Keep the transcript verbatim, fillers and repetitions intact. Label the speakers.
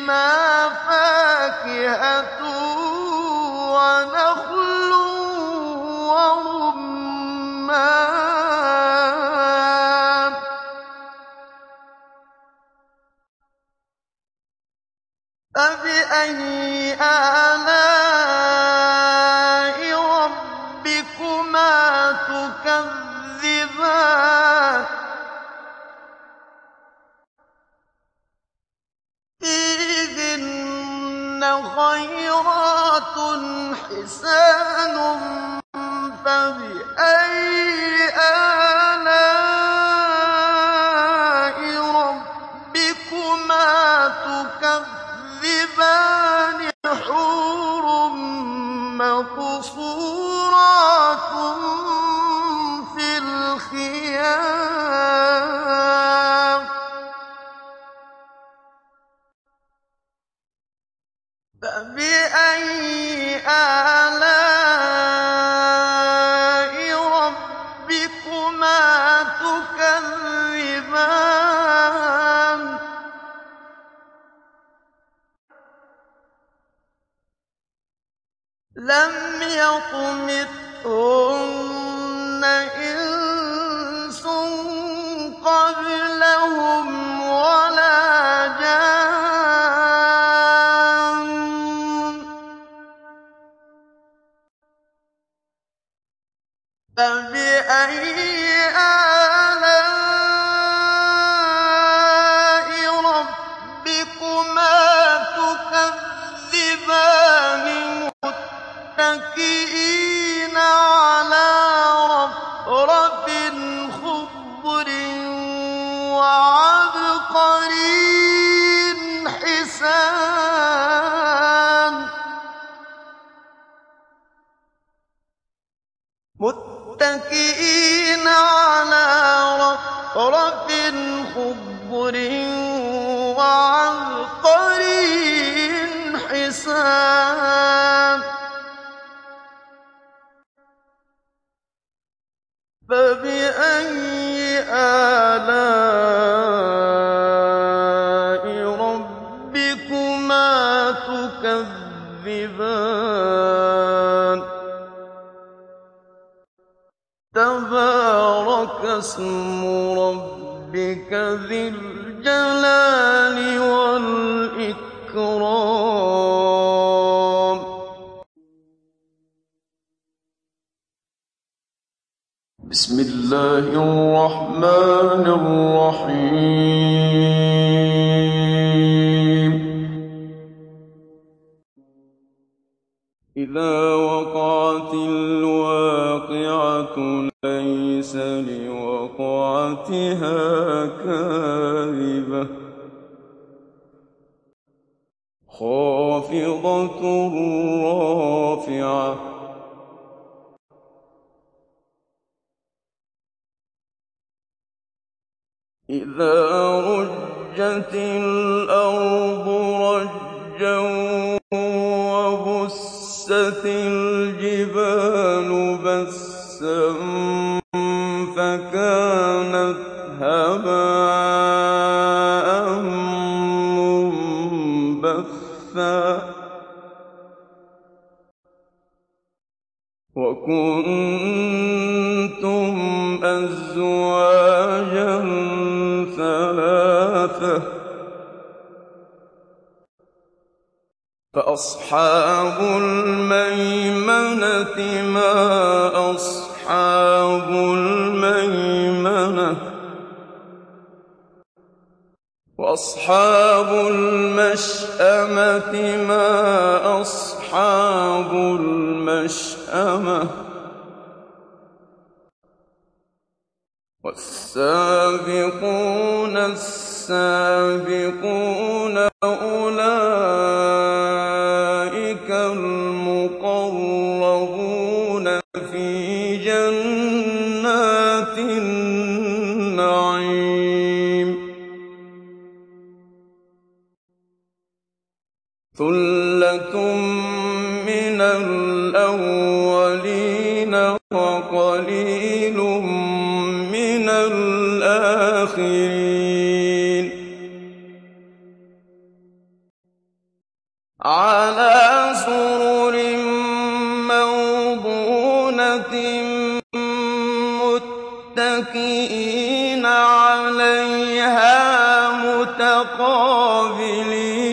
Speaker 1: فِيهِمَا فَاكِهَةٌ وَنَخْلٌ وَرُمَّانٌ فَبِأَيِّ آلَاءِ رَبِّكُمَا تُكَذِّبَانِ فِيهِنَّ خَيْرَاتٌ حِسَانٌ فَبِأَيِّ آلَاءِ رَبِّكُمَا تُكَذِّبَانِ حُورٌ مَّقْصُورَاتٌ فِي الْخِيَامِ فَبِأَيِّ آلَاءِ رَبِّكُمَا تُكَذِّبَانِ لَمْ يَطْمِثْهُنَّ إِنسٌ قَبْلَهُمْ وَلَا جَانٌّ فَبِأَيِّ آلَاءِ رَبِّكُمَا تُكَذِّبَانِ مُتَّكِئِينَ عَلَىٰ رَفْرَفٍ خُضْرٍ وَعَبْقَرِيٍّ حِسَانٍ مُتَّكِئِينَ عَلَىٰ رَفْرَفٍ خُضْرٍ وَعَبْقَرِيٍّ حِسَانٍ فَبِأَيِّ آلَاءِ رَبِّكُمَا تُكَذِّبَانِ تَبَارَكَ اسْمُ رَبِّكَ ذِي الْجَلَالِ وَالْإِكْرَامِ بسم الله الرحمن الرحيم إذا وقعت الواقعة ليس لوقعتها كاذبة خافضة رافعة إذا رجت الأرض رجا وبست الجبال بسا فكانت هباء منبثا وكنتم أزواجا ثلاثة فأصحاب الميمنة ما أصحاب الميمنة وأصحاب المشأمة ما أصحاب المشأمة والسابقون السابقون أولئك المقربون في جنات النعيم ثُلَّةٌ مِّنَ الْأَوَّلِينَ وَقَلِيلٌ مِّنَ الْآخِرِينَ عَلَىٰ سُرُرٍ مَّوْضُونَةٍ مُّتَّكِئِينَ عَلَيْهَا مُتَقَابِلِينَ